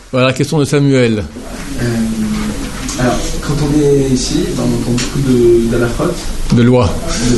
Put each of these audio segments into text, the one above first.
Voilà la question de Samuel. Alors, quand on est ici, on entend beaucoup d'halachot. De loi.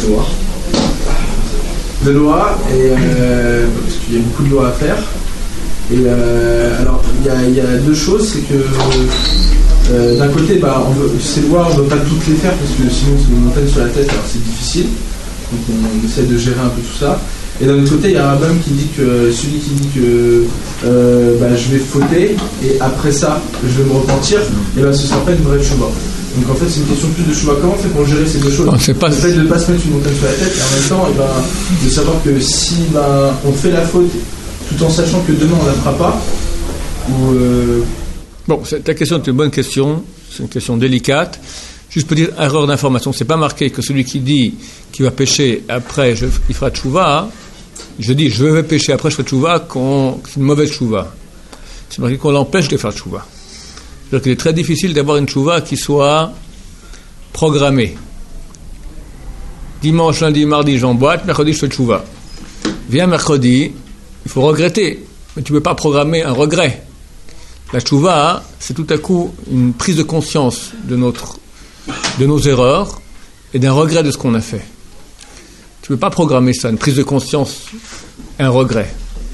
De loi, et parce qu'il y a beaucoup de lois à faire. Et alors, il y a deux choses, c'est que d'un côté, ces lois, on ne doit pas toutes les faire parce que sinon c'est une montagne sur la tête, alors c'est difficile. Donc on essaie de gérer un peu tout ça. Et d'un autre côté, il y a un homme qui dit que celui qui dit que je vais fauter et après ça, je vais me repentir, et ce sera pas une vraie chouva. Donc en fait, c'est une question plus de chouva. Comment on fait pour gérer ces deux choses? Non, c'est pas... Le fait de ne pas se mettre une montagne sur la tête et en même temps, de savoir que si on fait la faute tout en sachant que demain on la fera pas, ou Bon, ta question est une bonne question, c'est une question délicate. Juste pour dire, erreur d'information, c'est pas marqué que celui qui dit qu'il va pécher après il fera tchouva, je dis je vais pécher après je ferai tchouva, c'est une mauvaise tchouva. C'est marqué qu'on l'empêche de faire tchouva. C'est-à-dire qu'il est très difficile d'avoir une tchouva qui soit programmée. Dimanche, lundi, mardi, j'emboîte, mercredi, je fais tchouva. Viens mercredi, il faut regretter, mais tu ne peux pas programmer un regret. La tchouva, c'est tout à coup une prise de conscience de nos erreurs et d'un regret de ce qu'on a fait. Tu ne peux pas programmer ça, une prise de conscience et un regret.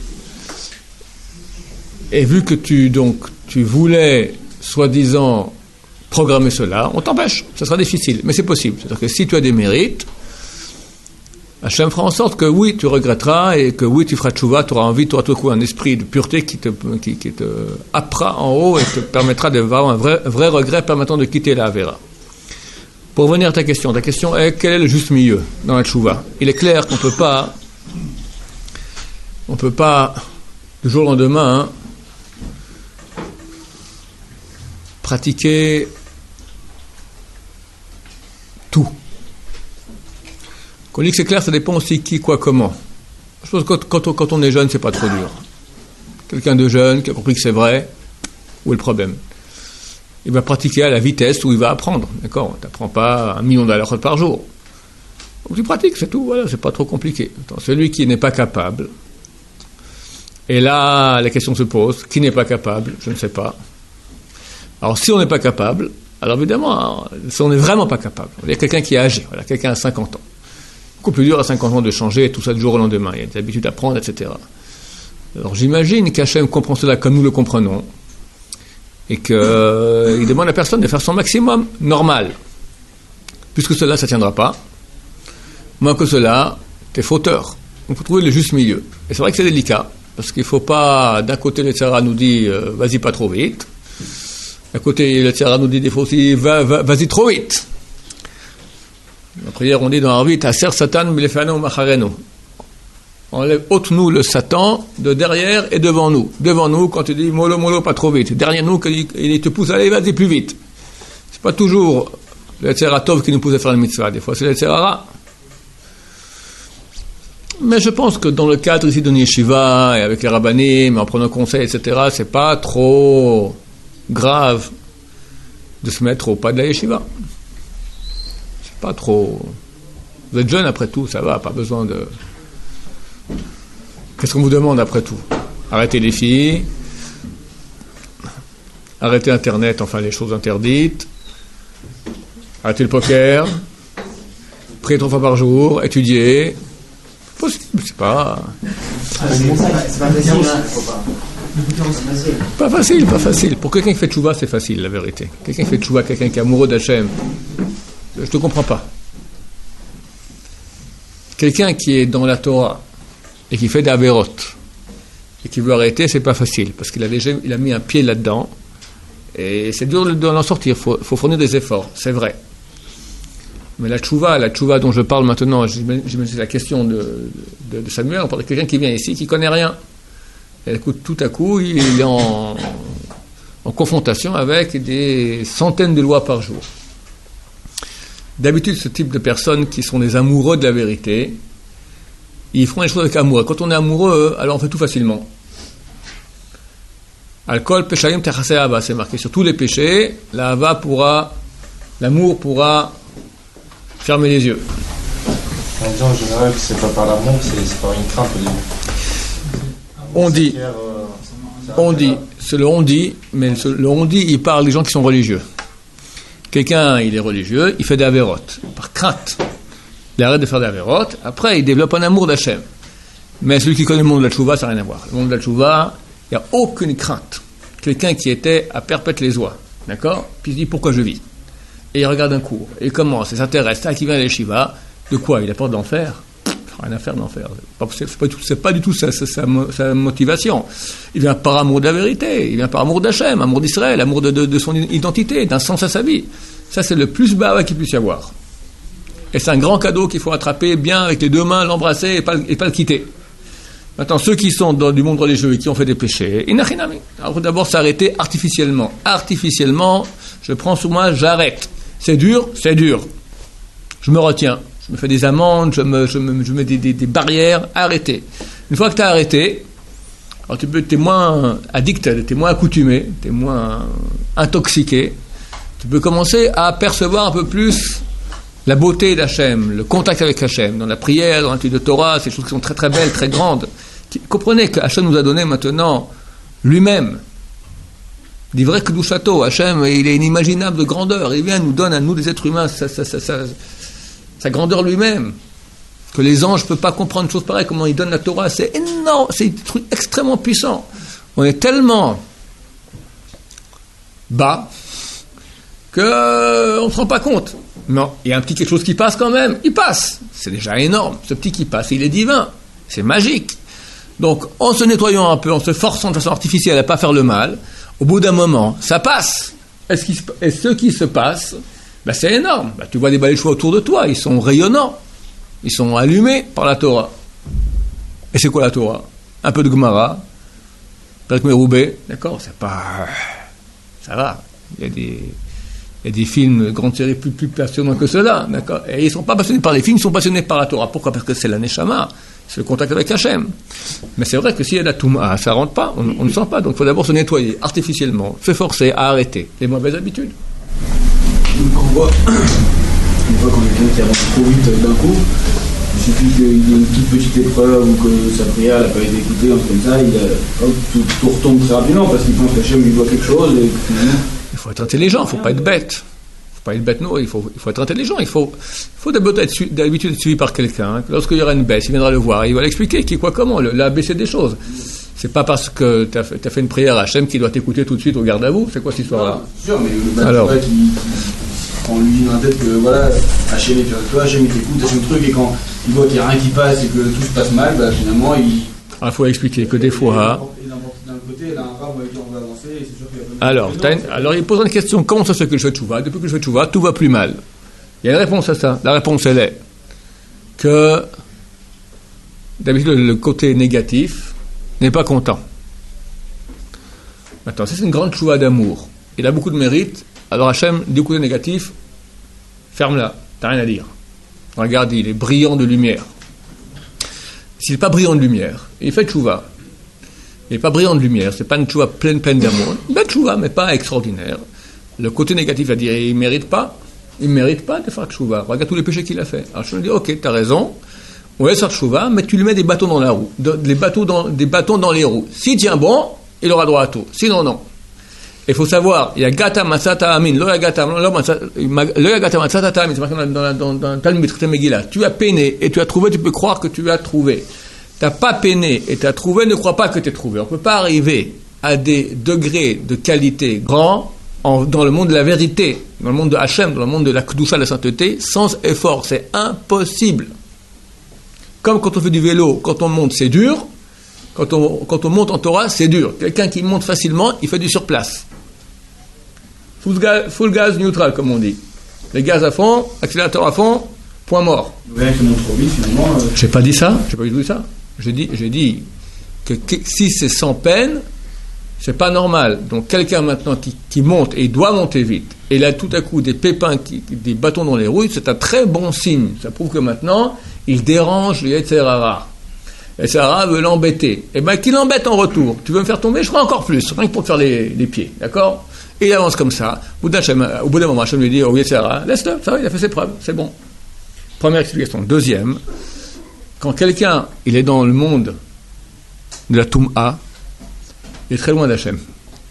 Et vu que tu voulais, soi-disant, programmer cela, on t'empêche. Ça sera difficile, mais c'est possible. C'est-à-dire que si tu as des mérites, Hachem fera en sorte que oui, tu regretteras et que oui, tu feras tchouva, tu auras envie, tu auras tout à coup un esprit de pureté qui te happera en haut et te permettra d'avoir un vrai regret permettant de quitter la Avera. Pour revenir à ta question est quel est le juste milieu dans la tchouva? Il est clair qu'on ne peut pas du jour au lendemain pratiquer tout. Qu'on dit que c'est clair, ça dépend aussi qui, quoi, comment. Je pense que quand on est jeune, c'est pas trop dur. Quelqu'un de jeune qui a compris que c'est vrai, où est le problème? Il va pratiquer à la vitesse où il va apprendre, d'accord? Tu n'apprends pas 1 million d'halachot par jour. Donc tu pratiques, c'est tout, voilà, c'est pas trop compliqué. Attends, celui qui n'est pas capable, et là, la question se pose, qui n'est pas capable? Je ne sais pas. Alors si on n'est pas capable, alors évidemment, si on n'est vraiment pas capable, il y a quelqu'un qui est âgé, voilà, quelqu'un à 50 ans. Beaucoup plus dur à 50 ans de changer tout ça du jour au lendemain. Il y a des habitudes à prendre, etc. Alors j'imagine qu'Hachem comprend cela comme nous le comprenons et qu'il demande à la personne de faire son maximum normal. Plus que cela, ça ne tiendra pas. Moins que cela, tu es fauteur. Donc il faut trouver le juste milieu. Et c'est vrai que c'est délicat, parce qu'il ne faut pas, d'un côté, le Tzara nous dit vas-y pas trop vite. D'un côté, le Tzara nous dit des fois aussi vas-y trop vite. La prière, on dit dans Arvit, Aser Satan milefano machareno. Ôte-nous le Satan de derrière et devant nous. Devant nous, quand tu dis mollo, mollo, pas trop vite. Derrière nous, il te pousse à aller, vas-y plus vite. C'est pas toujours le Tzara Tov qui nous pousse à faire une mitzvah. Des fois, c'est le Tzara Ra. Mais je pense que dans le cadre ici de Yeshiva et avec les rabbanim, en prenant conseil, etc., c'est pas trop grave de se mettre au pas de la Yeshiva. Pas trop. Vous êtes jeune après tout, ça va, pas besoin de. Qu'est-ce qu'on vous demande après tout? Arrêtez les filles, arrêtez Internet, enfin les choses interdites, arrêtez le poker, priez 3 fois par jour, étudiez. Possible, c'est pas. Pas facile. Pour quelqu'un qui fait tchouva, c'est facile, la vérité. Quelqu'un qui fait tchouva, quelqu'un qui est amoureux d'Hachem. Je ne te comprends pas. Quelqu'un qui est dans la Torah et qui fait des averot et qui veut arrêter, c'est pas facile parce qu'il a mis un pied là-dedans et c'est dur d'en sortir. Faut fournir des efforts, c'est vrai. Mais la tchouva dont je parle maintenant, j'imagine c'est la question de Samuel. On parle de quelqu'un qui vient ici qui connaît rien. Et tout à coup, il est en confrontation avec des centaines de lois par jour. D'habitude, ce type de personnes qui sont des amoureux de la vérité, ils feront les choses avec amour. Et quand on est amoureux, alors on fait tout facilement. Alcool, péchaïm, terchassé hava, c'est marqué sur tous les péchés. L'amour pourra fermer les yeux. On dit en général que c'est pas par l'amour, c'est par une crainte au début. On dit, c'est le on-dit, mais le on-dit, il parle des gens qui sont religieux. Quelqu'un, il est religieux, il fait des avérotes, par crainte. Il arrête de faire des avérotes, après, il développe un amour d'Hachem. Mais celui qui connaît le monde de la tchouva, ça n'a rien à voir. Le monde de la tchouva, il n'y a aucune crainte. Quelqu'un qui était à perpète les oies, d'accord? Puis il se dit, pourquoi je vis? Et il regarde un cours, et il commence, et s'intéresse, ça qui vient à l'Yeshiva, de quoi? Il a peur de l'enfer? Rien à faire de l'enfer. C'est pas du tout sa motivation. Il vient par amour de la vérité, il vient par amour d'Hachem, amour d'Israël, amour de son identité, d'un sens à sa vie. Ça, c'est le plus bas qu'il puisse y avoir. Et c'est un grand cadeau qu'il faut attraper bien avec les deux mains, l'embrasser et pas le quitter. Maintenant, ceux qui sont du monde religieux et qui ont fait des péchés, inachinami. Alors d'abord s'arrêter artificiellement. Artificiellement, je prends sur moi, j'arrête. C'est dur. Je me retiens. Je me fais des amendes, je mets des barrières. Arrêtez. Une fois que tu as arrêté, alors t'es moins addicté, t'es moins accoutumé, t'es moins intoxiqué. Tu peux commencer à percevoir un peu plus la beauté d'Hachem, le contact avec Hachem, dans la prière, dans l'étude de Torah, ces choses qui sont très très belles, très grandes. Comprenez que Hachem nous a donné maintenant lui-même. Dit vrai que du château, Hachem, il est inimaginable de grandeur. Il vient, nous donne à nous, des êtres humains, sa grandeur lui-même. Que les anges ne peuvent pas comprendre une chose pareille, comment il donne la Torah. C'est énorme, c'est un truc extrêmement puissant. On est tellement bas qu'on ne se rend pas compte. Non, il y a un petit quelque chose qui passe quand même. Il passe. C'est déjà énorme. Ce petit qui passe, il est divin. C'est magique. Donc, en se nettoyant un peu, en se forçant de façon artificielle à ne pas faire le mal, au bout d'un moment, ça passe. Et ce qui se passe, c'est énorme. Tu vois des balais de choix autour de toi, ils sont rayonnants. Ils sont allumés par la Torah. Et c'est quoi la Torah? Un peu de Gemara, Perek Meroubé, d'accord? C'est pas... Ça va. Il y a des films, grandes séries plus passionnants que cela, d'accord? Et ils ne sont pas passionnés par les films, ils sont passionnés par la Torah. Pourquoi? Parce que c'est la Neshama, c'est le contact avec Hachem. Mais c'est vrai que s'il y a la Touma, ça ne rentre pas, on ne sent pas. Donc il faut d'abord se nettoyer artificiellement, se forcer à arrêter les mauvaises habitudes. Donc on voit quand quelqu'un qui avance trop vite d'un coup, il suffit qu'il y ait une toute petite épreuve ou que sa prière n'a pas été écoutée, un truc comme ça, tout retombe très rapidement parce qu'il pense qu'Hachem lui doit quelque chose. Il faut être intelligent, il ne faut pas être bête. Non, il faut être intelligent. Il faut d'habitude être suivi par quelqu'un. Lorsqu'il y aura une baisse, il viendra le voir, il va l'expliquer qui, quoi, comment, l'ABC des choses. C'est pas parce que tu as fait une prière à Hachem qu'il doit t'écouter tout de suite au garde à vous. C'est quoi cette histoire-là? C'est sûr, mais alors, on lui dit dans la tête que voilà, Hachem est avec toi, Hachem t'écoute, Hachem truc, et quand il voit qu'il n'y a rien qui passe et que tout se passe mal, finalement il. Il faut expliquer que des fois. D'un côté, il a un rab avec qui on va avancer, et c'est sûr qu'il va pas. Alors il pose une question, comment ça se fait que je fais tchouva? Depuis que je fais tchouva, tout va plus mal. Il y a une réponse à ça. La réponse, elle est que d'habitude le côté négatif n'est pas content. Maintenant, si c'est une grande tchouva d'amour, il a beaucoup de mérite, alors Hachem, du côté négatif, ferme-la, t'as rien à dire. Regarde, il est brillant de lumière. S'il n'est pas brillant de lumière, il fait tchouva. Il n'est pas brillant de lumière, c'est pas une tchouva pleine d'amour. Il fait tchouva, mais pas extraordinaire. Le côté négatif va dire, il ne mérite pas de faire tchouva. Regarde tous les péchés qu'il a fait. Alors je me dis, ok, t'as raison, on laisse faire tchouva, mais tu lui mets des bâtons dans la roue, des bâtons dans les roues. S'il tient bon, il aura droit à tout. Sinon, non. Il faut savoir, il y a gata masata amin, lo ya gata masata amin, c'est marqué dans le Talmud, Megillah. Tu as peiné et tu as trouvé, tu peux croire que tu as trouvé. Tu n'as pas peiné et tu as trouvé, ne crois pas que tu as trouvé. On ne peut pas arriver à des degrés de qualité grands dans le monde de la vérité, dans le monde de Hachem, dans le monde de la Kedusha, de la sainteté, sans effort. C'est impossible. Comme quand on fait du vélo, quand on monte, c'est dur. Quand on monte en Torah, c'est dur. Quelqu'un qui monte facilement, il fait du surplace. Full gaz neutral, comme on dit. Les gaz à fond, accélérateur à fond, point mort. Ouais, qui monte trop vite, finalement. J'ai pas dit ça. J'ai pas dit ça. J'ai dit que si c'est sans peine, c'est pas normal. Donc quelqu'un maintenant qui monte et il doit monter vite, et là tout à coup des pépins, des bâtons dans les roues, c'est un très bon signe. Ça prouve que maintenant il dérange le Yetzer Hara. Le Yetzer Hara veut l'embêter. Et bien qu'il l'embête en retour. Tu veux me faire tomber, je ferai encore plus, rien que pour te faire les pieds, d'accord? Et il avance comme ça. Au bout d'un moment, Hachem lui dit au Yetzer Hara, laisse-le, ça va, il a fait ses preuves, c'est bon. Première explication. Deuxième, quand quelqu'un il est dans le monde de la Toum'a, il est très loin d'Hachem.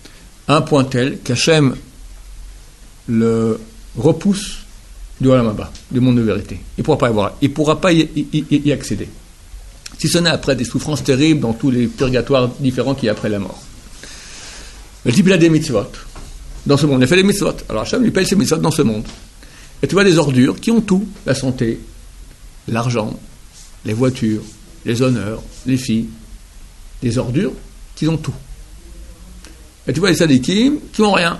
à un point tel qu'Hachem le repousse du Olam Haba, du monde de vérité. Il ne pourra pas y accéder. Si ce n'est après des souffrances terribles dans tous les purgatoires différents qu'il y a après la mort. Le type, il a des mitzvot dans ce monde. Il a fait des mitzvot. Alors Hachem lui paye ses mitzvot dans ce monde. Et tu vois des ordures qui ont tout. La santé, l'argent, les voitures, les honneurs, les filles. Des ordures qui ont tout. Et tu vois les sadikim qui n'ont rien.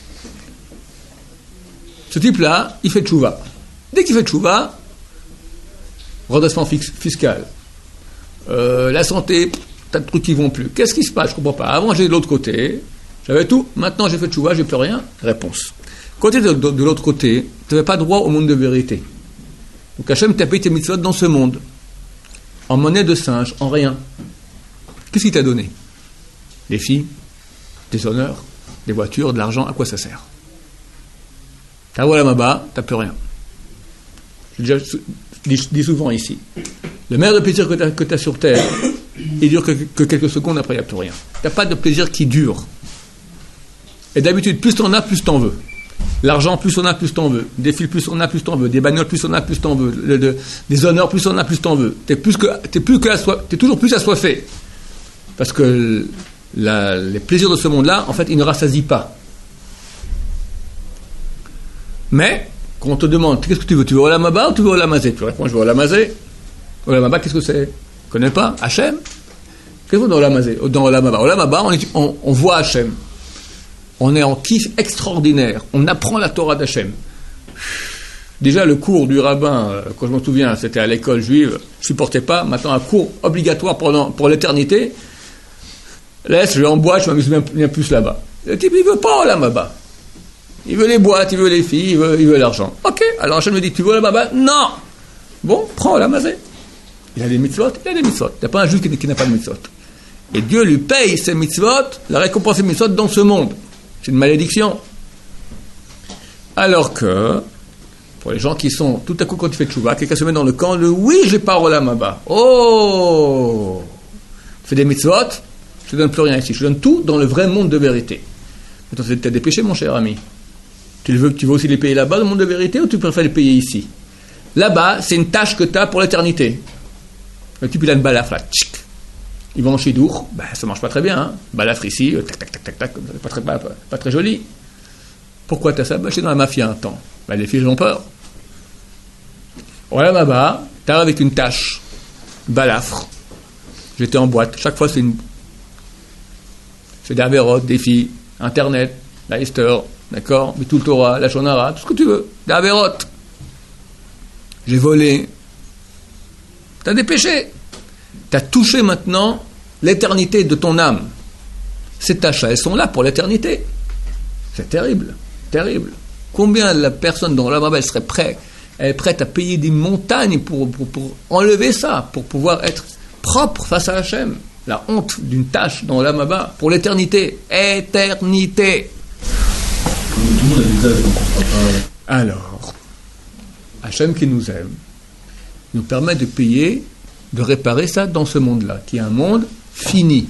Ce type-là, il fait tchouva. Dès qu'il fait tchouva, redressement fiscal, la santé, tas de trucs qui vont plus. Qu'est-ce qui se passe? Je ne comprends pas. Avant, j'étais de l'autre côté, j'avais tout. Maintenant, j'ai fait tchouva, j'ai plus rien. Réponse. Côté de l'autre côté, tu n'avais pas droit au monde de vérité. Donc Hachem t'a payé tes mitzvot dans ce monde, en monnaie de singe, en rien. Qu'est-ce qu'il t'a donné? Des filles, des honneurs, des voitures, de l'argent. À quoi ça sert? T'as Olam Haba, t'as plus rien. Je dis souvent ici, le meilleur de plaisir que t'as sur Terre, il dure que quelques secondes, après il n'y a plus rien. T'as pas de plaisir qui dure. Et d'habitude, plus t'en as, plus t'en veux. L'argent, plus on a, plus t'en veux. Des fils, plus on a, plus t'en veux. Des bagnoles, plus on a, plus t'en veux. Des honneurs, plus on a, plus t'en veux. T'es toujours plus assoiffé. Parce que les plaisirs de ce monde-là, en fait, ils ne rassasient pas. Mais, quand on te demande, qu'est-ce que tu veux? Tu veux Olam Haba ou tu veux Olam Hazé? Tu réponds, je veux Olam Hazé. Olam Haba, qu'est-ce que c'est? Tu ne connais pas? Hachem? Qu'est-ce que c'est dans Olam Hazé? Dans Olam Haba? Olam Haba, on voit Hachem. On est en kiff extraordinaire. On apprend la Torah d'Hachem. Déjà, le cours du rabbin, quand je m'en souviens, c'était à l'école juive, je ne supportais pas. Maintenant, un cours obligatoire pour l'éternité. Laisse, je vais en boîte, je m'amuse bien plus là-bas. Le type, il ne veut pas Olam Haba. Il veut les boîtes, il veut les filles, il veut l'argent. Ok, alors Hachem me dit, tu veux Olam Haba? Non. Bon, prends Olam Hazé. Il a des mitzvot, il a des mitzvot. Il n'y a pas un juif qui n'a pas de mitzvot. Et Dieu lui paye ses mitzvot, la récompense des mitzvot dans ce monde. C'est une malédiction. Alors que, pour les gens qui sont, tout à coup, quand tu fais tchouva, quelqu'un se met dans le camp de oui, j'ai pas Olam Haba. Oh, tu fais des mitzvot, je te donne plus rien ici. Je te donne tout dans le vrai monde de vérité. Maintenant, tu as des péchés, mon cher ami. Tu veux aussi les payer là-bas, dans le monde de vérité, ou tu préfères les payer ici? Là-bas, c'est une tâche que tu as pour l'éternité. Le type, il a une balafre là, tchic. Il va en chidour, ça marche pas très bien, hein. Balafre ici, tac, pas très joli. Pourquoi tu as ça? J'étais dans la mafia un temps. Les filles ont peur. Voilà, là-bas, tu arrives avec une tâche, balafre. J'étais en boîte, chaque fois c'est des avérotes, des filles, Internet, la Esther, d'accord, Bitul Torah, la Shonara, tout ce que tu veux, des avérotes. J'ai volé. Tu as des péchés. Tu as touché maintenant l'éternité de ton âme. Ces tâches-là, elles sont là pour l'éternité. C'est terrible, terrible. Combien la personne dont la elle serait prête, elle est prête à payer des montagnes pour enlever ça, pour pouvoir être propre face à Hachem. La honte d'une tâche dans l'Olam Haba pour l'éternité. Éternité. Alors, Hachem qui nous aime, nous permet de payer, de réparer ça dans ce monde-là, qui est un monde fini.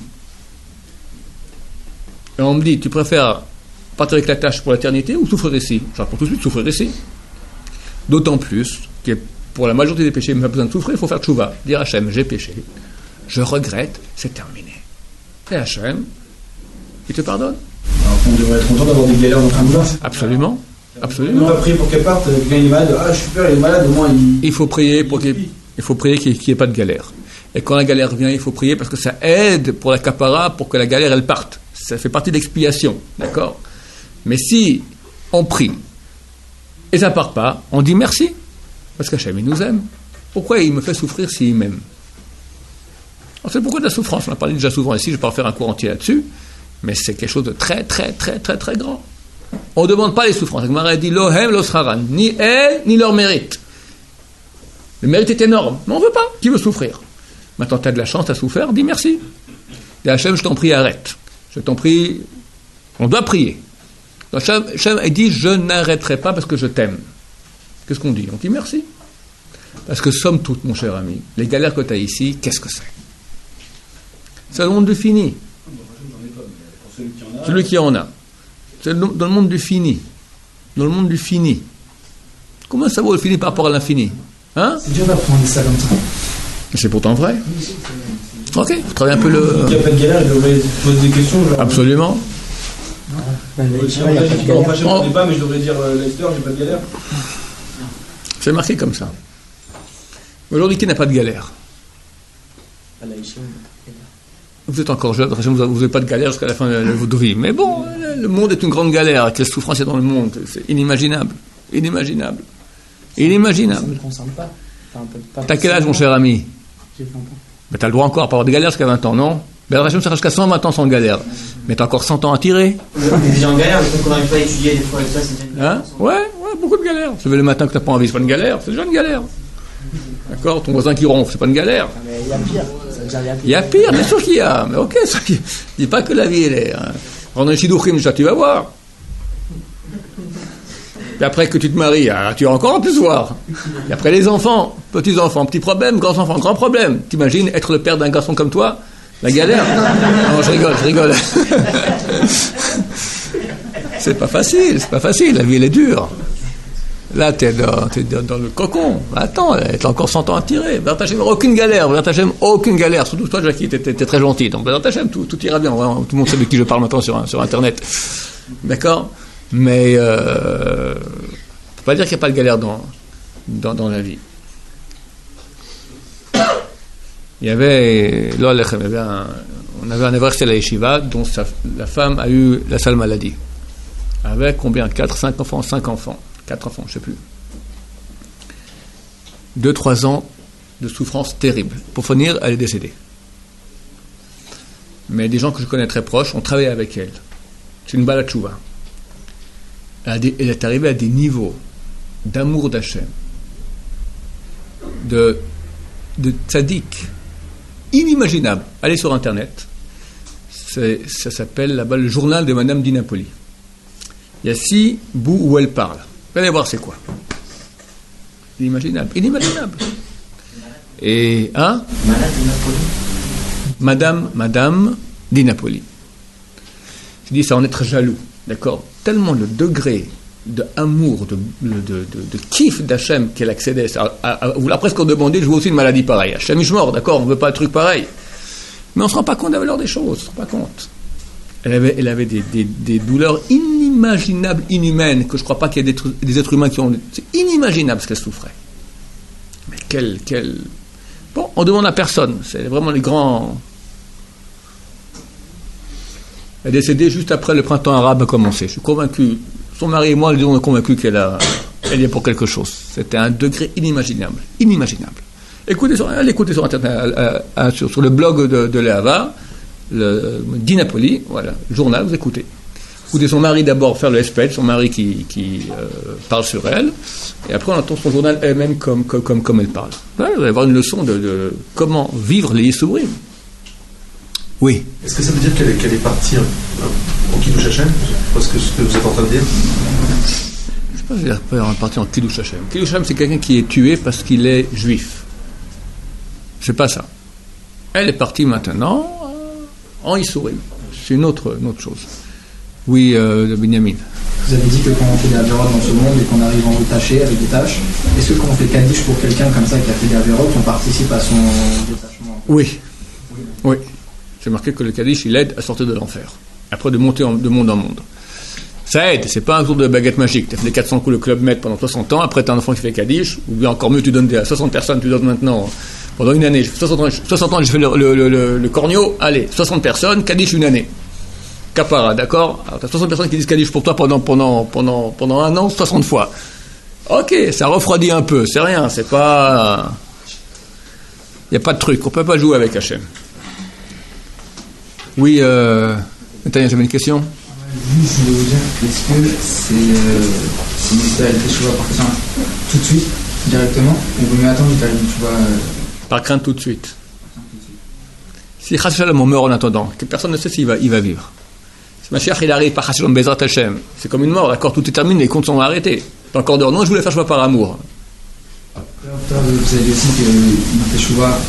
Et on me dit, tu préfères partir avec la tâche pour l'éternité ou souffrir ici? Je réponds tout de suite, souffrir ici. D'autant plus que pour la majorité des péchés, il n'y a pas besoin de souffrir, il faut faire tchouva. Dire Hachem, j'ai péché, je regrette, c'est terminé. Et Hachem, il te pardonne. Alors on devrait être content d'avoir des galères dans tout ça. Absolument. Absolument. On va prier pour qu'elle parte, quelqu'un est malade, super, il est malade, au moins il faut prier pour qu'il n'y ait pas de galère. Et quand la galère vient, il faut prier parce que ça aide pour la kapara, pour que la galère elle parte. Ça fait partie de l'expiation, d'accord? Mais si on prie et ça ne part pas, on dit merci. Parce qu'Hachem, il nous aime. Pourquoi il me fait souffrir s'il m'aime? On sait pourquoi de la souffrance. On en a parlé déjà souvent ici, je ne vais pas refaire un cours entier là-dessus, mais c'est quelque chose de très, très, très, très, très grand. On ne demande pas les souffrances. La Gemara dit Lohem lo scharan, ni elles, ni leur mérite. Le mérite est énorme, mais on ne veut pas. Qui veut souffrir? Maintenant, tu as de la chance, tu as souffert, dis merci. Dis Hachem, je t'en prie, arrête. Je t'en prie, on doit prier. Donc Hachem, il dit je n'arrêterai pas parce que je t'aime. Qu'est-ce qu'on dit? On dit merci. Parce que somme toute, mon cher ami, les galères que tu as ici, qu'est-ce que c'est? C'est le monde de fini. Celui qui en a. C'est dans le monde du fini. Dans le monde du fini. Comment ça vaut le fini par rapport à l'infini? Hein? C'est dur d'apprendre ça comme ça. C'est pourtant vrai. Ok, vous travaillez un peu le... Il n'y a pas de galère, il devrait se poser des questions. Genre, Absolument. je ne connais pas, mais je devrais dire Leicester, j'ai pas de galère. C'est marqué comme ça. Aujourd'hui, qui n'a pas de galère? Vous êtes encore jeune, vous n'avez pas de galère jusqu'à la fin de votre vie. Mais bon, le monde est une grande galère. Quelle souffrance il y a dans le monde? C'est inimaginable. Inimaginable. Inimaginable. Ça ne me concerne pas. T'as quel âge, mon cher ami? J'ai 20 ans. Mais t'as le droit encore à avoir des galères jusqu'à 20 ans, non? Ben, la sera jusqu'à 120 ans sans galère. Mais t'as encore 100 ans à tirer. On est déjà en galère, mais qu'on n'arrive pas à étudier des fois et ça, c'est déjà une galère. Hein? Ouais, beaucoup de galères. Se lever le matin que t'as pas envie, c'est pas une galère. C'est déjà une galère. D'accord? Ton voisin qui ronfle, c'est pas une galère. Ah, mais il y a pire. Ça veut dire Il y a pire, bien sûr qu'il y a. Mais ok, ça, je dis pas que la vie, elle est... Hein. Pendant les shidouchim, déjà, tu vas voir. Et après que tu te maries, tu vas encore en plus voir. Et après les enfants, petits-enfants, petits problèmes, grands-enfants, grands problèmes. T'imagines être le père d'un garçon comme toi? La galère? Non, je rigole. C'est pas facile, la vie elle est dure. Là, t'es dans le cocon. Attends, t'as encore 100 ans à tirer. Bézat Hashem, aucune galère. Surtout toi, Jackie, t'es très gentil. Donc, Bézat Hashem, tout ira bien. Vraiment, tout le monde sait de qui je parle maintenant sur Internet. D'accord? Mais, faut pas dire qu'il n'y a pas de galère dans la vie. Il y avait, on avait un Avrech à la Yeshiva dont la femme a eu la sale maladie. Avec combien? 5 enfants, je ne sais plus. 2-3 ans de souffrance terrible. Pour finir, elle est décédée. Mais des gens que je connais très proches ont travaillé avec elle. C'est une Baal Teshuvah. Elle est arrivée à des niveaux d'amour d'Hachem, de tzaddik, inimaginable. Allez sur Internet. Ça s'appelle là-bas le journal de Madame Di Napoli. Il y a 6 bouts où elle parle. Vous allez voir c'est quoi. Inimaginable. Et, hein? Madame Di Napoli. Je dis, ça en être jaloux, d'accord? Tellement le degré d'amour, de kiff d'Hachem qu'elle accédait. Vous l'a presque demandé, je veux aussi une maladie pareille. Hachem est mort, d'accord? On ne veut pas un truc pareil. Mais on ne se rend pas compte de la valeur des choses, on ne se rend pas compte. Elle avait des douleurs inimaginables, inhumaines, que je ne crois pas qu'il y ait des êtres humains qui ont... C'est inimaginable ce qu'elle souffrait. Mais quel... Bon, on demande à personne. C'est vraiment les grands... Elle est décédée juste après le printemps arabe a commencé. Je suis convaincu... Son mari et moi, nous sommes convaincus qu'elle est pour quelque chose. C'était un degré inimaginable. Écoutez sur Internet, sur le blog de Léava, le Di Napoli, voilà, le journal, vous écoutez. Écoutez son mari d'abord faire le hesped, son mari qui parle sur elle, et après on entend son journal elle-même comme elle parle. Voilà, vous allez avoir une leçon de comment vivre les Yissourim. Oui. Est-ce que ça veut dire qu'elle est partie au Kiddush Hashem? Parce que ce que vous êtes en train de dire? Je ne sais pas si elle est partie en Kiddush Hashem. Kiddush Hashem, c'est quelqu'un qui est tué parce qu'il est juif. C'est pas ça. Elle est partie maintenant en Yissourim. C'est une autre chose. Oui, Benjamin. Vous avez dit que quand on fait des avérotes dans ce monde et qu'on arrive en haut taché avec des tâches, est-ce que quand on fait Kaddish pour quelqu'un comme ça qui a fait des avérotes, on participe à son détachement? Oui. C'est marqué que le Kaddish, il aide à sortir de l'enfer. Après, de monter de monde en monde. Ça aide, c'est pas un jour de baguette magique. Tu as fait les 400 coups le Club Med pendant 60 ans, après tu as un enfant qui fait Kaddish, ou bien encore mieux, tu donnes à 60 personnes, tu donnes maintenant, pendant une année, 60 ans, j'ai fait le cornio, allez, 60 personnes, Kaddish une année. Kapara, d'accord? Alors tu as 60 personnes qui disent Kaddish pour toi pendant un an, 60 fois. Ok, ça refroidit un peu, c'est rien, c'est pas... Il n'y a pas de truc, on peut pas jouer avec Hachem. Oui, Nathalie, j'avais une question. Oui, je voulais vous dire, est-ce que c'est nécessaire de Teshuvah par crainte tout de suite, directement, ou vaut mieux attendre de faire une Teshuvah par crainte tout de suite. Si Chas Shalom on meurt en attendant, que personne ne sait s'il va vivre. Si Mashiach il arrive par Chas Shalom Bezrat Hashem, c'est comme une mort, d'accord, tout est terminé, les comptes sont arrêtés. T'as encore d'heure, non, je voulais faire Teshuvah par amour. Après, vous avez dit aussi que Teshuvah,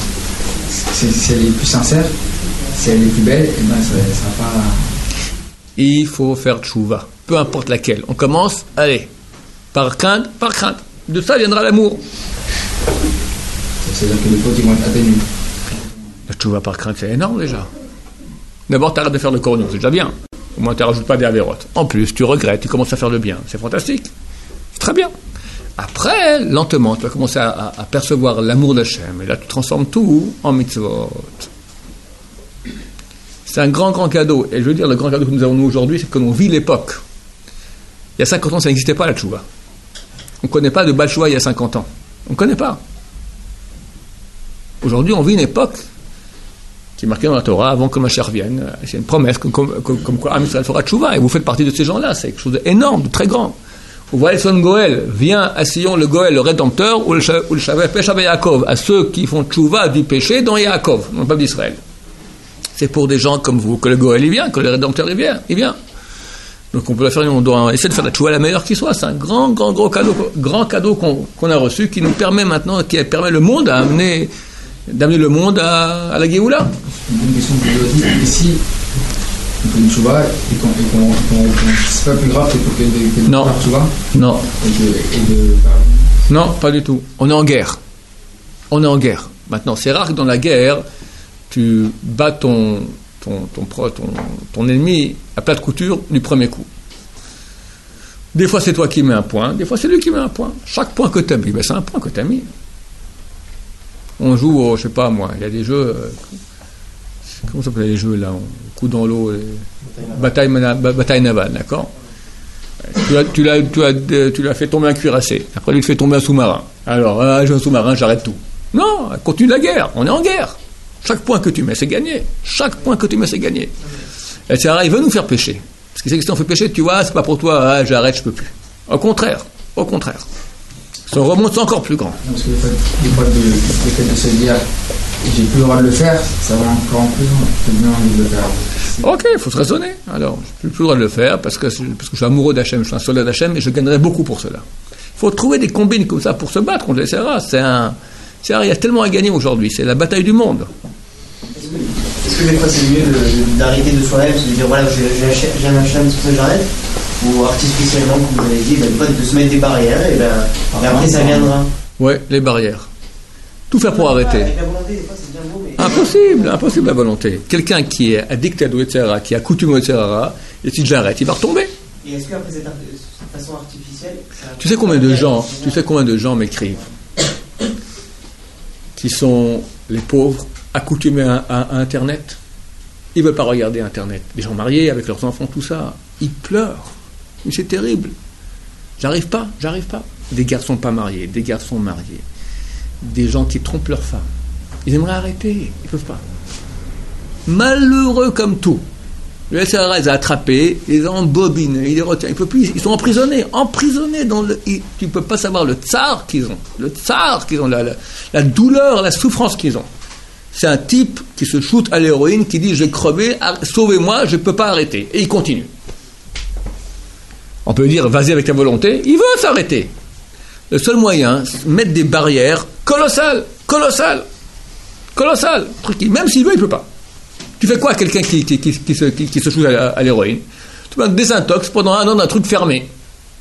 si elle est plus sincère, si elle est plus belle, et ben ça va pas... il faut faire tchouva, peu importe laquelle. On commence, allez, par crainte. De ça viendra l'amour. C'est-à-dire que les fautes, ils vont être atténuées. La tchouva par crainte, c'est énorme déjà. D'abord, tu arrêtes de faire le corneau, c'est déjà bien. Au moins, tu ne rajoutes pas des avérotes. En plus, tu regrettes, tu commences à faire le bien. C'est fantastique. C'est très bien. Après, lentement, tu vas commencer à percevoir l'amour d'Hachem. Et là, tu transformes tout en mitzvot. C'est un grand, grand cadeau. Et je veux dire, le grand cadeau que nous avons nous aujourd'hui, c'est que l'on vit l'époque. Il y a 50 ans, ça n'existait pas, la tchouva. On ne connaît pas de Baal Tchouva il y a 50 ans. On ne connaît pas. Aujourd'hui, on vit une époque qui est marquée dans la Torah avant que le Mashiach vienne. C'est une promesse comme quoi Am Yisrael fera tchouva. Et vous faites partie de ces gens-là. C'est quelque chose d'énorme, de très grand. Vous voyez le son Goël, vient à Sion le Goël, le Rédempteur, ou le Shavet Pesha Yaakov, à ceux qui font tchouva du péché dans Yaakov, dans le peuple d'Israël. C'est pour des gens comme vous que le Goël il vient, que le Rédempteur il vient. Donc on peut la faire, on doit essayer de faire la tchouva la meilleure qui soit. C'est un grand cadeau qu'on a reçu, qui nous permet maintenant, qui permet le monde d'amener le monde à la Géoula. Une question que je dois dire, ici, on fait une tchouva et qu'on c'est pas plus grave que de non. faire tchouva. Non. Et non, pas du tout. On est en guerre. Maintenant, c'est rare que dans la guerre, tu bats ton ennemi à plat de couture du premier coup. Des fois, c'est toi qui mets un point, des fois, c'est lui qui met un point. Chaque point que tu as mis, c'est un point que tu as mis. On joue au, je sais pas moi, il y a des jeux, comment ça s'appelle les jeux là, coup dans l'eau, bataille navale, d'accord? Tu l'as fait tomber un cuirassé, après lui il te fait tomber un sous-marin. Alors, j'ai un sous-marin, j'arrête tout. Non, continue la guerre, on est en guerre. Chaque point que tu mets, c'est gagné. Et c'est vrai, il veut nous faire pécher. Parce que c'est que si on fait pécher, tu vois, c'est pas pour toi, j'arrête, je peux plus. Au contraire. Son remonte encore plus grand. Parce que le fait de se dire j'ai plus le droit de le faire, ça va encore en prison. J'ai bien envie de le faire. Ok, il faut se raisonner. Alors, je n'ai plus le droit de le faire parce que je suis amoureux d'Hachem, je suis un soldat d'Hachem et je gagnerai beaucoup pour cela. Il faut trouver des combines comme ça pour se battre contre les SRA. Il y a tellement à gagner aujourd'hui, c'est la bataille du monde. Est-ce que des fois c'est mieux d'arrêter de soi-même, de dire voilà, j'ai un Hachem, c'est pour ça que j'arrête? Ou artificiellement, comme vous avez dit, des fois de se mettre des barrières et après ça viendra. Ouais, les barrières. Tout faire pour arrêter. Avec la volonté, des fois c'est bien beau, mais... Impossible la volonté. Quelqu'un qui est addict à etc., qui est accoutumé au etc., et si j'arrête, il va retomber. Et est-ce qu'après cette façon artificielle... Tu sais combien de gens m'écrivent qui sont les pauvres accoutumés à Internet? Ils ne veulent pas regarder Internet. Des gens mariés avec leurs enfants, tout ça. Ils pleurent. Mais c'est terrible. J'arrive pas. Des garçons pas mariés, des garçons mariés. Des gens qui trompent leurs femmes. Ils aimeraient arrêter. Ils ne peuvent pas. Malheureux comme tout. Le SRA les a attrapés, ils les ont embobinés, ils les retiennent. Ils sont emprisonnés dans le... Tu ne peux pas savoir le tsar qu'ils ont. La douleur, la souffrance qu'ils ont. C'est un type qui se shoot à l'héroïne, qui dit « J'ai crevé, sauvez-moi, je ne peux pas arrêter ». Et il continue. On peut lui dire « Vas-y avec ta volonté ». Il veut s'arrêter. Le seul moyen, c'est mettre des barrières colossales. Même s'il veut, il ne peut pas. Tu fais quoi à quelqu'un qui se shoot à l'héroïne? Tu vas désintox pendant 1 an d'un truc fermé.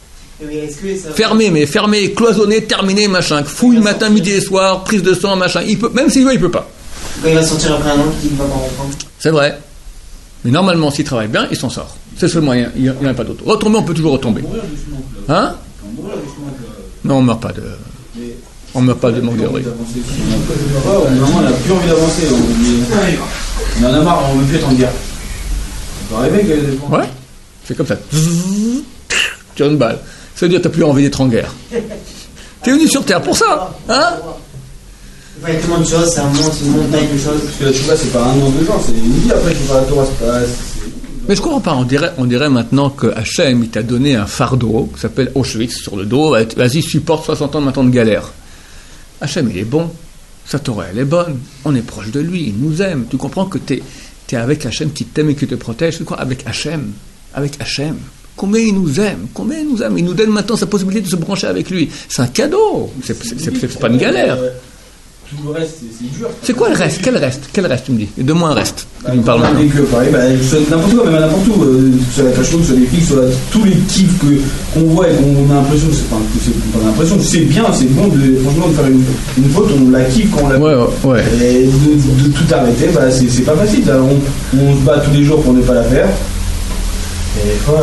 Fermé, cloisonné, terminé, machin. Fouille matin, midi et soir, prise de sang, machin. Même s'il veut, il ne peut pas. Quand il va sortir après 1 an, il va pas reprendre. C'est vrai. Mais normalement, s'il travaille bien, il s'en sort. C'est le seul moyen. Il n'y en a pas d'autre. Retomber, on peut toujours retomber. Hein? Non, on ne meurt pas de... On ne meurt pas de manque de riz. On n'a plus envie d'avancer. On en a marre, on ne veut plus être en guerre. Ça peut arriver que... Ouais, c'est comme ça. Tu as une balle. Ça veut dire que tu n'as plus envie d'être en guerre. Tu es venu sur Terre pour ça. Hein? Il y a tellement de choses, c'est une montagne de choses. Parce que la Tchouva, c'est pas 1 an, 2 ans, c'est une vie après qu'il va à la Torah. Mais je comprends pas. On dirait maintenant que Hachem, il t'a donné un fardeau qui s'appelle Auschwitz sur le dos. Vas-y, supporte 60 ans maintenant de galère. Hachem, il est bon. Sa Torah, elle est bonne. On est proche de lui. Il nous aime. Tu comprends que t'es avec Hachem qui t'aime et qui te protège. Tu crois avec Hachem. Combien il nous aime. Il nous donne maintenant sa possibilité de se brancher avec lui. C'est un cadeau. C'est pas une galère. Tout le reste, c'est dur. C'est quoi le reste? Quel reste tu me dis? Donne-moi un reste. Tu me parles maintenant. Que, pareil, n'importe quoi, même à n'importe où, sur la cache-route, sur les flics, sur tous les kiffs qu'on voit et qu'on a l'impression, c'est pas l'impression, c'est bien, c'est bon franchement de faire une faute, on la kiffe quand on la ouais. Et de tout arrêter, c'est pas facile. Là, on se bat tous les jours pour ne pas la faire. Et voilà.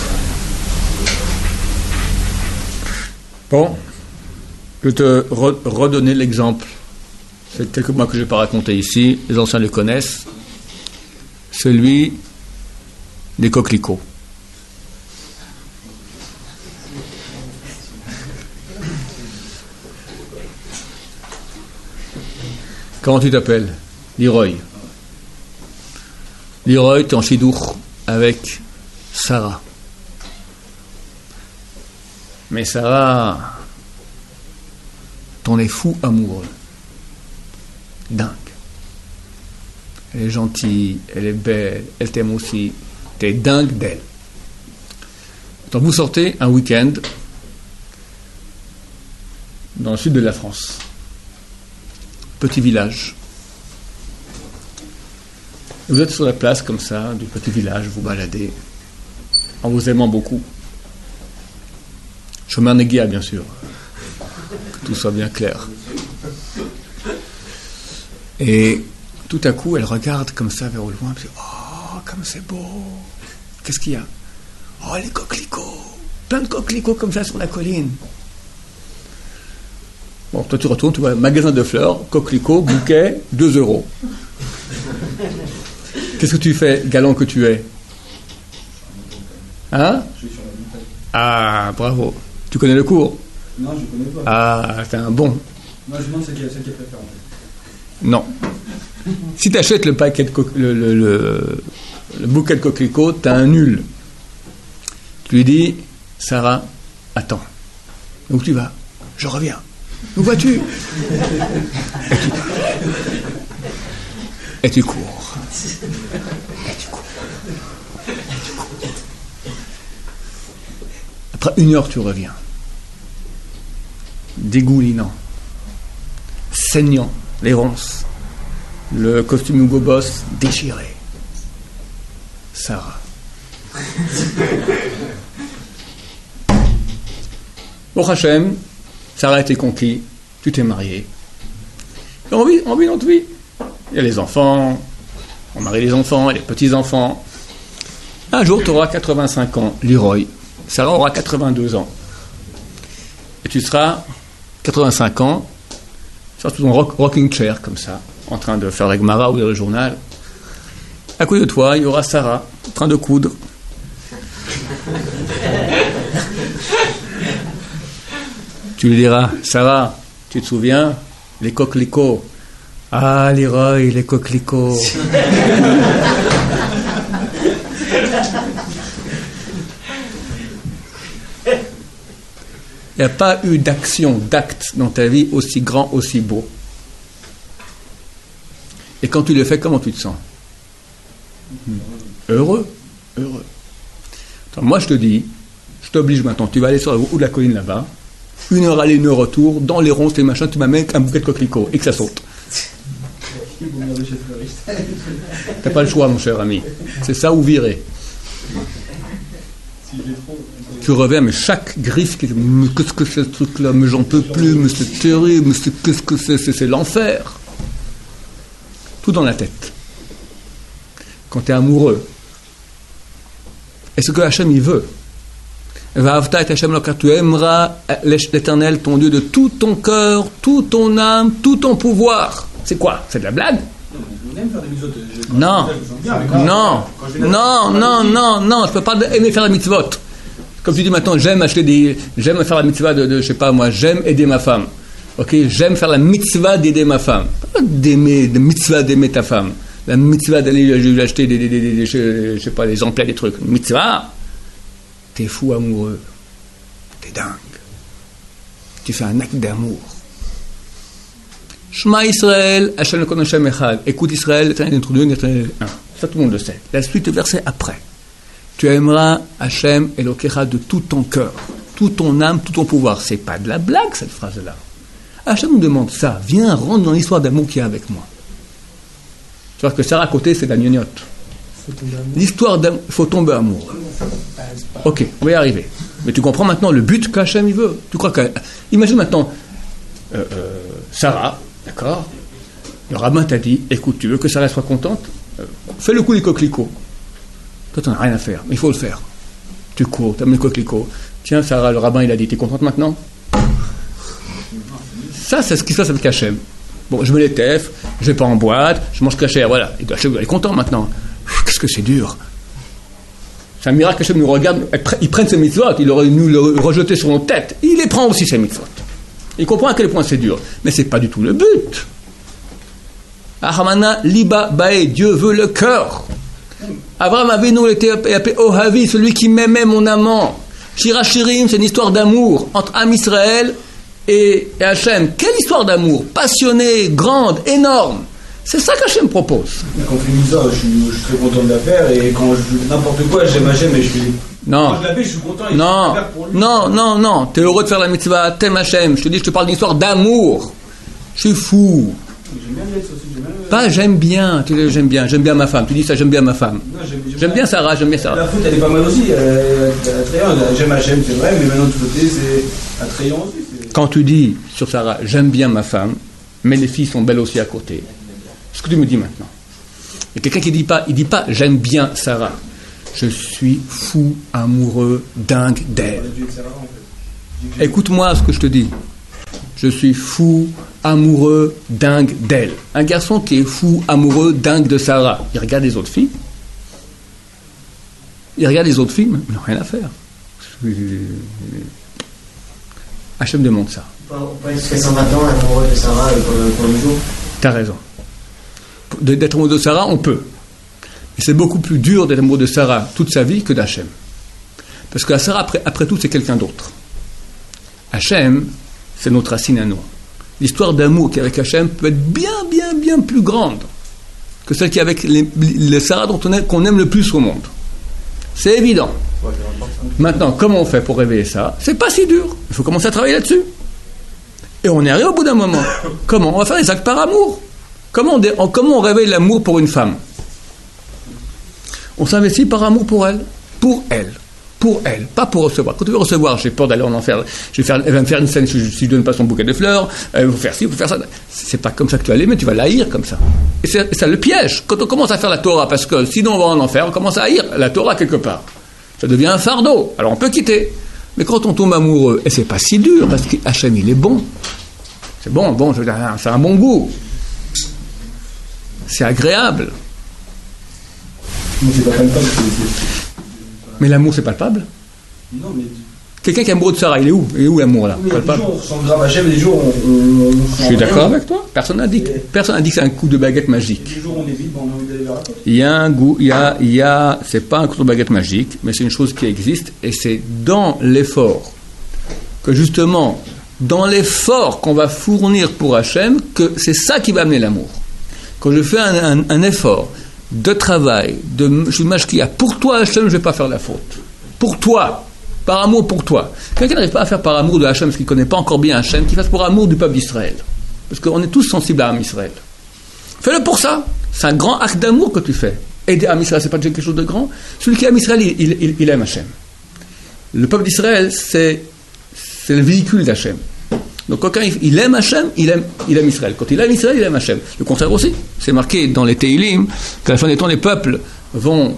Bon, je vais te redonner l'exemple. C'est quelques mois que je n'ai pas raconté ici, les anciens le connaissent. Celui des coquelicots. Comment tu t'appelles? Leroy. Leroy, tu es en chidour avec Sarah. Mais Sarah, t'en es fou amoureux. Dingue. Elle est gentille, elle est belle, elle t'aime aussi. T'es dingue d'elle. Donc vous sortez un week-end dans le sud de la France. Petit village. Vous êtes sur la place comme ça, du petit village, vous baladez, en vous aimant beaucoup. Chemin Néguia, bien sûr. Que tout soit bien clair. Et tout à coup, elle regarde comme ça vers au loin, et dit, oh, comme c'est beau. Qu'est-ce qu'il y a? Oh, les coquelicots. Plein de coquelicots comme ça sur la colline. Bon, toi tu retournes, tu vois, magasin de fleurs, coquelicots, bouquet, 2 €. Qu'est-ce que tu fais, galant que tu es? Hein? Ah, bravo. Tu connais le cours? Non, je ne connais pas. Ah, t'es un bon. Moi, je demande celle qui préfère. Non. Si tu achètes le paquet de le bouquet de coquelicots, tu as un nul. Tu lui dis, Sarah, attends. Où tu vas? Je reviens. Où vas-tu? Et tu cours. Après 1 heure, tu reviens. Dégoulinant. Saignant. Les ronces. Le costume Hugo Boss déchiré. Sarah. Au Hachem, Sarah a été conquis, tu t'es marié. Et on vit notre vie. Il y a les enfants, on marie les enfants, et les petits-enfants. Un jour, tu auras 85 ans, Leroy. Sarah aura 82 ans. Et tu seras 85 ans, sur ton rocking chair, comme ça, en train de faire la Gemara ou le journal. À côté de toi, il y aura Sarah, en train de coudre. Tu lui diras, Sarah, tu te souviens, les coquelicots. Ah, Leroy, les coquelicots. Il n'y a pas eu d'action, d'acte dans ta vie aussi grand, aussi beau. Et quand tu le fais, comment tu te sens? Heureux. Heureux. Alors moi, je te dis, je t'oblige maintenant, tu vas aller sur le haut de la colline là-bas, 1 heure aller, 1 heure retour, dans les ronces, les machins, tu m'amènes un bouquet de coquelicots et que ça saute. T'as pas le choix, mon cher ami. C'est ça ou virer. Tu reviens, mais chaque griffe, mais qu'est-ce que c'est ce truc-là? Mais j'en peux plus, mais c'est terrible, mais qu'est-ce que c'est l'enfer. Tout dans la tête. Quand tu es amoureux. Et ce que Hachem il veut. Tu aimeras l'Éternel, ton Dieu, de tout ton cœur, toute ton âme, tout ton pouvoir. C'est quoi? C'est de la blague? Non. Non. Je peux pas aimer faire la mitzvot. Comme tu dis maintenant, j'aime faire la mitzvah de je sais pas moi, j'aime aider ma femme. Ok, j'aime faire la mitzvah d'aider ma femme. Pas de mitzvah d'aimer ta femme. La mitzvah d'aller lui acheter des je sais pas, des emplettes, des trucs. Mitzvah. T'es fou amoureux. T'es dingue. Tu fais un acte d'amour. Shema Israël, Hashem Elokeinu Hashem Echad. Écoute Israël, l'Éternel est notre Dieu, l'Éternel est un. Ça tout le monde le sait. La suite du verset après. Tu aimeras Hashem Elokecha de tout ton cœur, toute ton âme, tout ton pouvoir. C'est pas de la blague cette phrase-là. Hashem nous demande ça. Viens, rentre dans l'histoire d'amour qu'il y a avec moi. Tu vois que Sarah à côté, c'est de la gnognotte. L'histoire d'amour, il faut tomber amoureux. Ok, on va y arriver. Mais tu comprends maintenant le but qu'Hachem il veut. Tu crois que... Imagine maintenant, Sarah, d'accord? Le rabbin t'a dit, écoute, tu veux que Sarah soit contente? Fais le coup des coquelicots. Toi, tu n'as rien à faire, mais il faut le faire. Tu cours, tu amènes le coquelicot. Tiens, Sarah, le rabbin, il a dit, t'es contente maintenant? Ça, c'est ce qui se passe avec Hachem. Bon, je me les tèffe, je vais pas en boîte, je mange cachère, voilà. Et Hachem, il est content maintenant. Qu'est-ce que c'est dur. C'est un miracle qu'Hachem nous regarde, ils prennent ses mitzvot, il aurait nous le rejeter sur nos têtes. Il les prend aussi, ses mitzvot. Il comprend à quel point c'est dur. Mais c'est pas du tout le but. Ahamana liba bae, Dieu veut le cœur. Abraham Avinu était appelé Ohavi, celui qui m'aimait, mon amant. Shirachirim, c'est une histoire d'amour entre Am Israël et Hachem. Quelle histoire d'amour, passionnée, grande, énorme. C'est ça qu'Hachem propose. Quand on fait une ça, je suis très content de la faire, et quand je n'importe quoi, j'aime Hachem et je fais. Non. Quand je la fais, je suis content et non. je fais pour lui. Non. T'es heureux de faire la mitzvah, t'aimes Hachem. Je te parle d'une histoire d'amour. Je suis fou. J'aime bien l'être aussi. Pas j'aime bien ma femme. Tu dis ça, j'aime bien ma femme. Non, j'aime bien Sarah, j'aime bien Sarah. La faute, elle est pas mal aussi, attrayante. J'aime Hachem, c'est vrai, mais maintenant de l'autre côté, c'est attrayant aussi. Quand tu dis sur Sarah, j'aime bien ma femme, mais les filles sont belles aussi à côté. Ce que tu me dis maintenant. Il y a quelqu'un qui dit pas j'aime bien Sarah. Je suis fou, amoureux, dingue d'elle. Écoute-moi ce que je te dis. Je suis fou, amoureux, dingue d'elle. Un garçon qui est fou, amoureux, dingue de Sarah. Il regarde les autres filles. Mais ils n'ont rien à faire. Hachem demande ça. On peut être 120 ans amoureux de Sarah pour le jour. T'as raison. D'être amoureux de Sarah, on peut. Mais c'est beaucoup plus dur d'être amoureux de Sarah toute sa vie que d'Hachem. Parce que la Sarah, après tout, c'est quelqu'un d'autre. Hachem, c'est notre racine à nous. L'histoire d'amour qui est avec Hachem peut être bien plus grande que celle qui est avec les Sarah qu'on aime le plus au monde. C'est évident. Maintenant, comment on fait pour réveiller ça? C'est pas si dur. Il faut commencer à travailler là-dessus. Et on est arrivé au bout d'un moment. Comment? On va faire des actes par amour. Comment on réveille l'amour pour une femme? On s'investit par amour pour elle. Pour elle, pas pour recevoir. Quand tu veux recevoir, j'ai peur d'aller en enfer. Elle va me faire une scène si je ne donne pas son bouquet de fleurs. Elle va faire ci, il faut faire ça. C'est pas comme ça que tu vas l'aimer, tu vas l'haïr comme ça. Et c'est ça le piège. Quand on commence à faire la Torah, parce que sinon on va en enfer, on commence à haïr la Torah quelque part. Ça devient un fardeau. Alors on peut quitter. Mais quand on tombe amoureux, et c'est pas si dur, parce que Hachem il est bon. C'est bon, c'est un bon goût. C'est agréable. Non, c'est pas palpable. Mais l'amour, c'est palpable. Non, mais... Quelqu'un qui est amoureux de Sarah, il est où? Il est où l'amour là? Oui, des jours on ressent grave Hachem, des jours on Je suis d'accord avec toi. Personne n'a dit que c'est un coup de baguette magique. Des jours on est vide, on a envie d'aller vers la porte. Il y a un goût, c'est pas un coup de baguette magique, mais c'est une chose qui existe, et c'est dans l'effort, que justement, dans l'effort qu'on va fournir pour Hachem, que c'est ça qui va amener l'amour. Quand je fais un effort de travail, je suis mashkia, pour toi Hachem, je ne vais pas faire la faute. Pour toi, par amour pour toi. Quelqu'un n'arrive pas à faire par amour de Hachem parce qu'il ne connaît pas encore bien Hachem, qu'il fasse pour amour du peuple d'Israël. Parce qu'on est tous sensibles à Am Israël. Fais-le pour ça. C'est un grand acte d'amour que tu fais. Aider Am Israël, c'est pas déjà quelque chose de grand. Celui qui aime Israël, il aime Hachem. Le peuple d'Israël, c'est le véhicule d'Hachem. Donc quand il aime Hachem, il aime Israël. Quand il aime Israël, il aime Hachem. Le contraire aussi. C'est marqué dans les Teilim qu'à la fin des temps, les peuples vont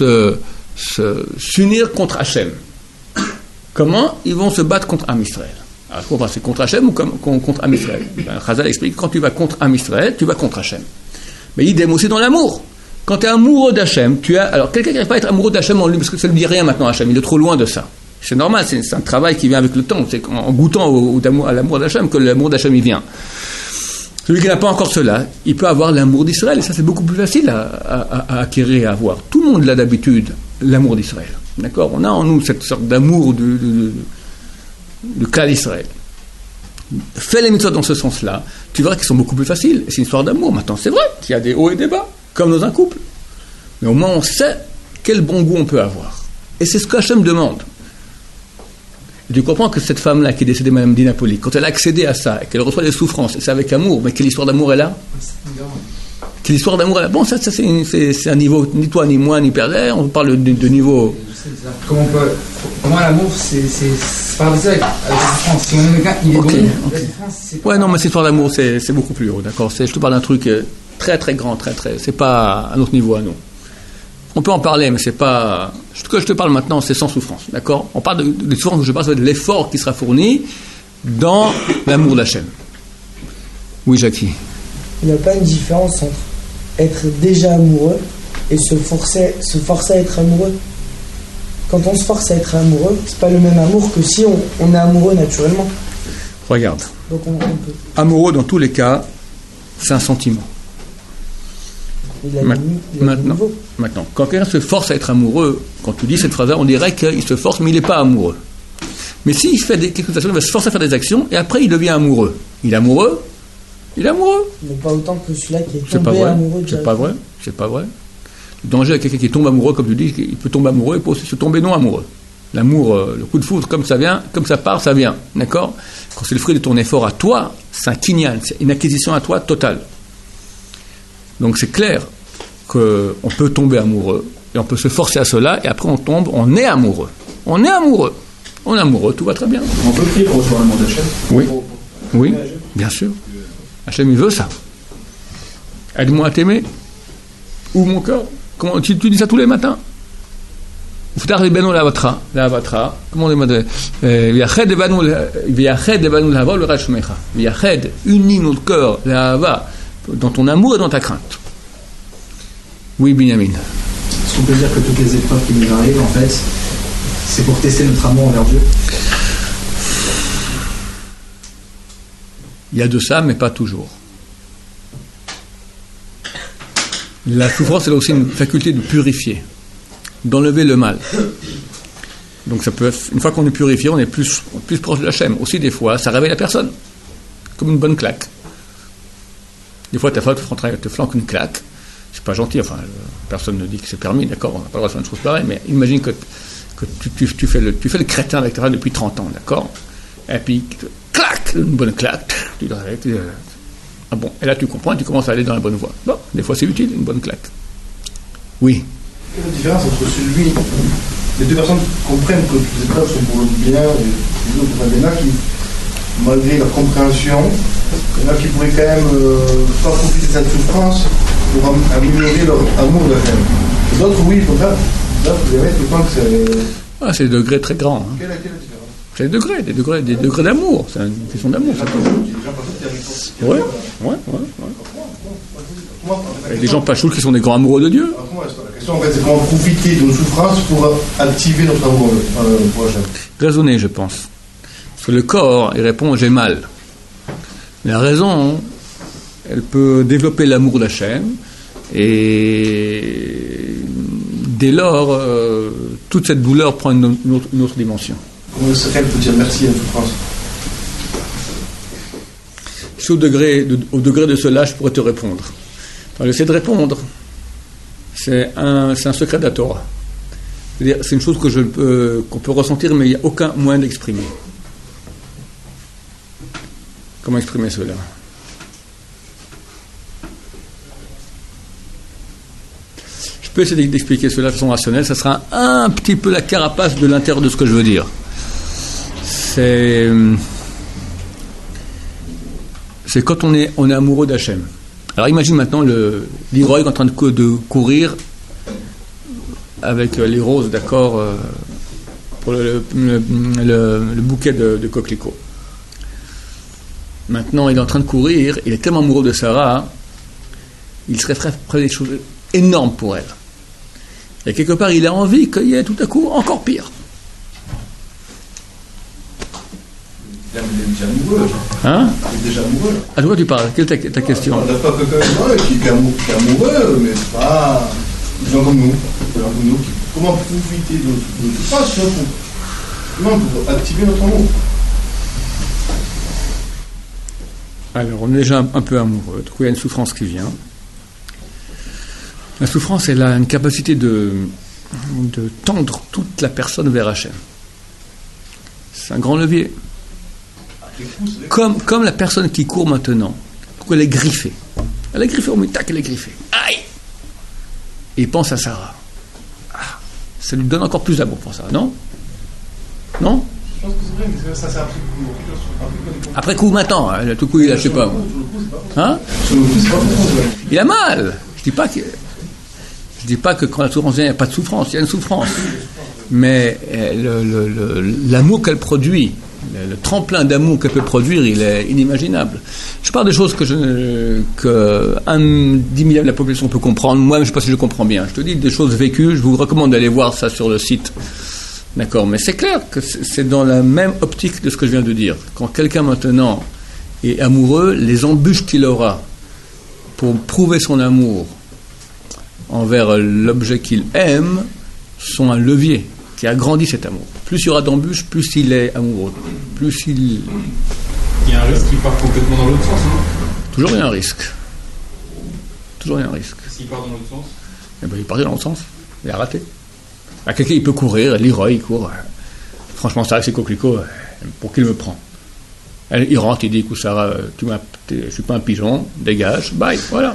s'unir contre Hachem. Comment? Ils vont se battre contre Am Israël. Alors, c'est contre Hachem ou contre Am Israël? Chazal explique, quand tu vas contre Am Israël, tu vas contre Hachem. Mais il aime aussi dans l'amour. Quand tu es amoureux d'Hachem, alors quelqu'un qui n'arrive pas à être amoureux d'Hachem en lui, parce que ça ne lui dit rien maintenant Hachem, il est trop loin de ça. C'est normal, c'est un travail qui vient avec le temps. C'est en goûtant à l'amour d'Hachem que l'amour d'Hachem il vient. Celui qui n'a pas encore cela, il peut avoir l'amour d'Israël, et ça c'est beaucoup plus facile à acquérir et à avoir. Tout le monde l'a d'habitude, l'amour d'Israël. D'accord? On a en nous cette sorte d'amour du cas d'Israël. Fais les mitzvot dans ce sens-là, tu verras qu'ils sont beaucoup plus faciles. C'est une histoire d'amour. Maintenant, c'est vrai qu'il y a des hauts et des bas, comme dans un couple. Mais au moins, on sait quel bon goût on peut avoir. Et c'est ce que Hachem demande. Et tu comprends que cette femme-là qui est décédée, Madame Dinapoli, quand elle a accédé à ça, et qu'elle reçoit des souffrances, et c'est avec amour, mais quelle histoire d'amour elle a? C'est l'histoire d'amour. Bon, ça c'est un niveau, ni toi, ni moi, ni Père. On parle de niveau. Comment l'amour, c'est par ça avec la souffrance. Si on aime quelqu'un, il est bon. La souffrance, c'est Ouais, non, mais cette histoire d'amour, c'est beaucoup plus haut, d'accord. Je te parle d'un truc très très grand, très. C'est pas un autre niveau à nous. On peut en parler, mais c'est pas. Ce que je te parle maintenant, c'est sans souffrance, d'accord. On parle de souffrance, je parle de l'effort qui sera fourni dans l'amour d'Hachem. Oui, Jackie. Il n'y a pas une différence entre être déjà amoureux et se forcer à être amoureux. Quand on se force à être amoureux, c'est pas le même amour que si on est amoureux naturellement. Regarde. Donc on peut. Amoureux, dans tous les cas, c'est un sentiment. Maintenant, quand quelqu'un se force à être amoureux, quand tu dis cette phrase-là, on dirait qu'il se force, mais il n'est pas amoureux. Mais s'il fait quelques actions, il va se forcer à faire des actions, et après il devient amoureux. Il est amoureux. Il est amoureux. Mais pas autant que celui-là qui est tombé amoureux. C'est pas vrai. C'est pas vrai. Le danger avec quelqu'un qui tombe amoureux, comme tu dis, il peut tomber amoureux, il peut aussi se tomber non amoureux. L'amour, le coup de foudre, comme ça vient, comme ça part, ça vient. D'accord ? Quand c'est le fruit de ton effort à toi, c'est un kinyan, c'est une acquisition à toi totale. Donc c'est clair qu'on peut tomber amoureux, et on peut se forcer à cela, et après on tombe, on est amoureux. On est amoureux. On est amoureux, tout va très bien. On peut prier pour recevoir l'amour d'Hachem. Oui. Oui, bien sûr. Hachem, il veut ça. Aide-moi à t'aimer. Ouvre mon cœur. Comment, tu dis ça tous les matins. Comment on dit unis notre cœur dans ton amour et dans ta crainte. Oui, Binyamin. Est-ce qu'on peut dire que toutes les épreuves qui nous arrivent, en fait, c'est pour tester notre amour envers Dieu? Il y a de ça, mais pas toujours. La souffrance, c'est aussi une faculté de purifier, d'enlever le mal. Donc ça peut être, une fois qu'on est purifié, on est plus proche de Hachem. Aussi des fois, ça réveille la personne, comme une bonne claque. Des fois, ta femme te flanque une claque. C'est pas gentil, enfin, personne ne dit que c'est permis, d'accord, on n'a pas le droit de faire une chose pareille, mais imagine que tu fais le crétin avec ta femme depuis 30 ans, d'accord, et puis, clac, une bonne claque, tu l'arrêtes, ah bon, et là tu comprends, tu commences à aller dans la bonne voie. Bon, des fois c'est utile, une bonne claque. Oui. Quelle est la différence entre celui, les deux personnes comprennent que les épreuves sont pour le bien, et les autres pour le bien, qui, malgré leur compréhension, il y en a qui pourraient quand même pas profiter de cette souffrance pour améliorer leur amour de Hachem. D'autres, oui, pour ça. D'autres, vous avez tout le temps que c'est. Ah, c'est des degrés très grands. Hein. Quelle est la différence? C'est des degrés d'amour. C'est une question d'amour. Ouais. Il y a des gens pas chouls qui sont des grands amoureux de Dieu. La question, en fait, c'est comment profiter de nos souffrances pour activer notre amour pour Hachem. Raisonner, je pense. Parce que le corps, il répond j'ai mal. Mais la raison, elle peut développer l'amour d'Hachem, et dès lors, toute cette douleur prend une autre dimension. Comment est-ce qu'elle peut dire merci à une souffrance? Si au degré de cela, je pourrais te répondre. Enfin, j'essaie de répondre. C'est un secret de la Torah. C'est-à-dire, c'est une chose qu'on peut ressentir, mais il n'y a aucun moyen d'exprimer. Comment exprimer cela? Je peux essayer d'expliquer cela de façon rationnelle. Ça sera un petit peu la carapace de l'intérieur de ce que je veux dire. C'est quand on est amoureux d'Hachem. Alors imagine maintenant Leroy en train de courir avec les roses, d'accord, pour le bouquet de coquelicots. Maintenant, il est en train de courir, il est tellement amoureux de Sarah, il serait prêt à faire des choses énormes pour elle. Et quelque part, il a envie qu'il y ait tout à coup encore pire. Il est déjà amoureux. Hein? Il est déjà amoureux. À toi tu parles, quelle est ta question? On n'a pas quelqu'un qui est amoureux, mais c'est pas des gens comme nous. Comment profiter de tout ça pour activer notre amour? Alors, on est déjà un peu amoureux. Du coup, il y a une souffrance qui vient. La souffrance, elle a une capacité de tendre toute la personne vers Hachem. C'est un grand levier. Comme la personne qui court maintenant, pourquoi elle est griffée. Elle est griffée, tac, elle est griffée. Aïe! Et il pense à Sarah. Ah, ça lui donne encore plus d'amour pour ça, non? Non? Je pense que c'est vrai, mais ça c'est après coup. Après coup, maintenant, hein, tout coup, il a, je sais pas. Hein? Il a mal. Je dis pas que quand la souffrance vient, il n'y a pas de souffrance, il y a une souffrance. Mais l'amour qu'elle produit, le tremplin d'amour qu'elle peut produire, il est inimaginable. Je parle des choses que 10 millième de la population peut comprendre. Moi, je ne sais pas si je comprends bien. Je te dis des choses vécues. Je vous recommande d'aller voir ça sur le site. D'accord, mais c'est clair que c'est dans la même optique de ce que je viens de dire. Quand quelqu'un maintenant est amoureux, les embûches qu'il aura pour prouver son amour envers l'objet qu'il aime sont un levier qui agrandit cet amour. Plus il y aura d'embûches, plus il est amoureux. Plus il... Il y a un risque qui part complètement dans l'autre sens, non? Toujours il y a un risque. Toujours il y a un risque. S'il part dans l'autre sens? Eh ben, il part dans l'autre sens. Il a raté. À quelqu'un, il peut courir, Leroy, il court. Franchement, ça avec ses coquelicots, pour qui il me prend? Il rentre, il dit, écoute, Sarah, je suis pas un pigeon, dégage, bye, voilà.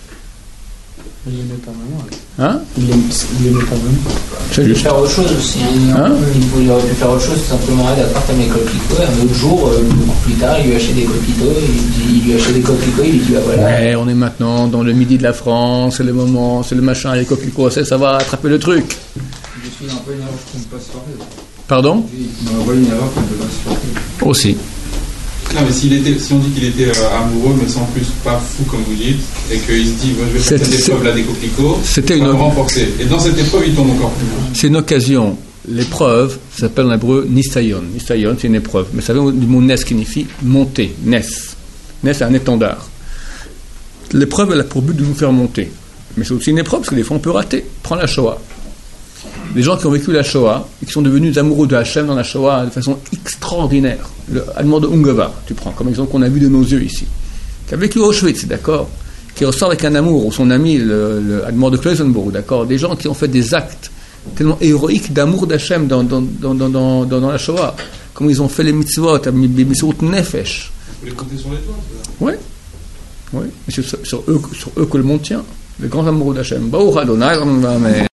Il l'aimait pas vraiment. Hein? Il l'aimait pas vraiment. C'est Il peut juste. faire autre chose aussi. Hein? Il aurait pu faire autre chose, simplement aller à part comme les coquelicots. Un autre jour, beaucoup plus tard, il lui achète des coquelicots. Il lui achète des coquelicots. Il lui dit, bah voilà. Ouais, on est maintenant dans le midi de la France, c'est le moment, c'est le machin, les coquelicots, ça va attraper le truc. Je suis un peu une erreur qu'on ne peut pas supporter. Pardon? On envoie une erreur qu'on ne peut pas supporter. Aussi. Non, mais si on dit qu'il était amoureux, mais sans plus pas fou comme vous dites, et qu'il se dit, moi je vais faire cette épreuve-là des coquelicots, c'était ça va me renforcer. Et dans cette épreuve, il tombe encore plus. C'est une occasion. L'épreuve s'appelle en hébreu nisayon. Nisayon, c'est une épreuve. Mais ça vient du mot nes qui signifie monter. Nes. Nes, c'est un étendard. L'épreuve, elle a pour but de nous faire monter. Mais c'est aussi une épreuve, parce que des fois, on peut rater. Prends la Shoah. Les gens qui ont vécu la Shoah et qui sont devenus amoureux de Hachem dans la Shoah de façon extraordinaire. Le Admor de Ungava, tu prends comme exemple qu'on a vu de nos yeux ici, qui a vécu Auschwitz, d'accord, qui ressort avec un amour, ou son ami, le Admor de Klausenburg, d'accord, des gens qui ont fait des actes tellement héroïques d'amour d'Hachem dans la Shoah, comme ils ont fait les mitzvot, les mitzvot nefesh. Vous les comptez sur les doigts, Oui, oui, c'est sur eux que le monde tient, les grands amoureux d'Hachem. Baruch Adonai,